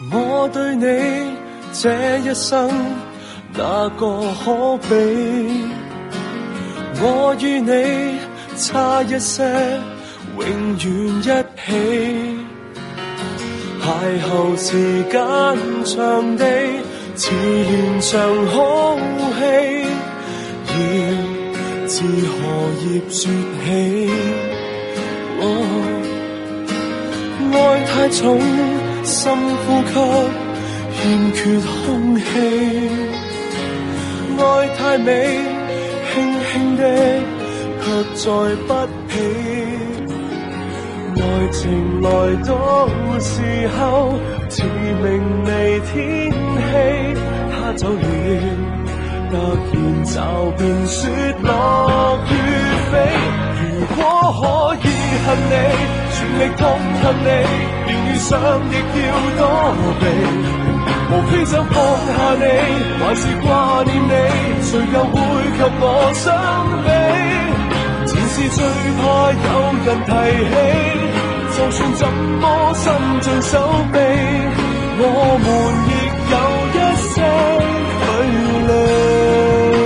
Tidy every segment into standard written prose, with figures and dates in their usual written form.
我對你這一生哪個可比？我與你差一些，永遠一起。邂逅時間長地，似連場好戲，要自何葉說起？愛太重，深呼吸，欠缺空氣。愛太美，輕輕的，卻載不起。愛情來到時候，似明媚天氣，他走了，突然驟變雪落雨飛。如果可以恨你，全力痛恨你，連遇上亦要躲避。無非想放下你，還是掛念你，誰又會及我相比？前事最怕有人提起，就算怎麼伸盡手臂，我們亦有一些距離。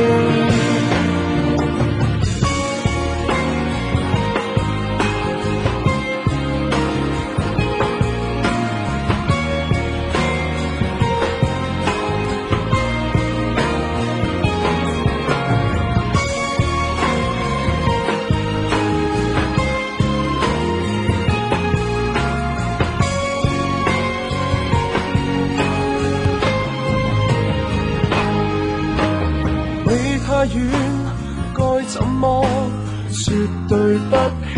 太遠，該怎麼說對不起？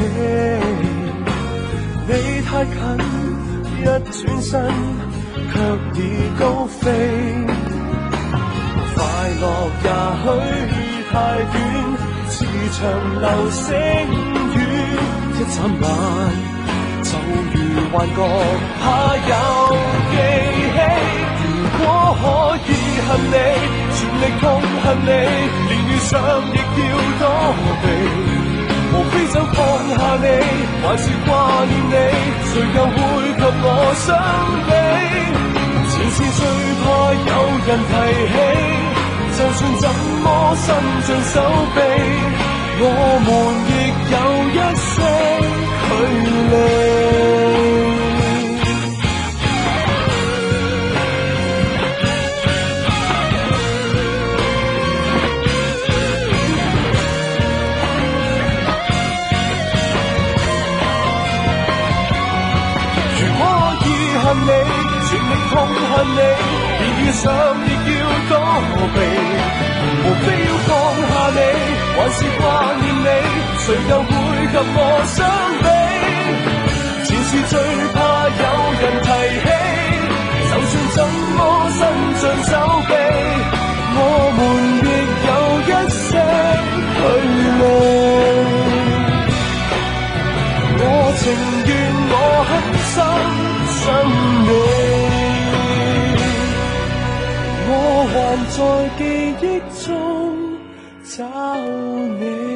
你太近，一轉身卻已高飛。快樂也許太短，似長流星雨，一眨眼就如幻覺，怕有記起。如果可以恨你，全力痛恨你，連遇上亦要躲避。無非想放下你，還是掛念你，誰又會及我相比？前事最怕有人提起，就算怎麼伸盡手臂，我們亦有一些距離。恨你，全力痛恨你，連遇上亦要躲避。無非要放下你，還是掛念你，誰又會及我相比？前事最怕有人提起，就算怎麼伸盡手臂，我們亦有一些距離。我情願我狠心想你，我還在記憶中找你。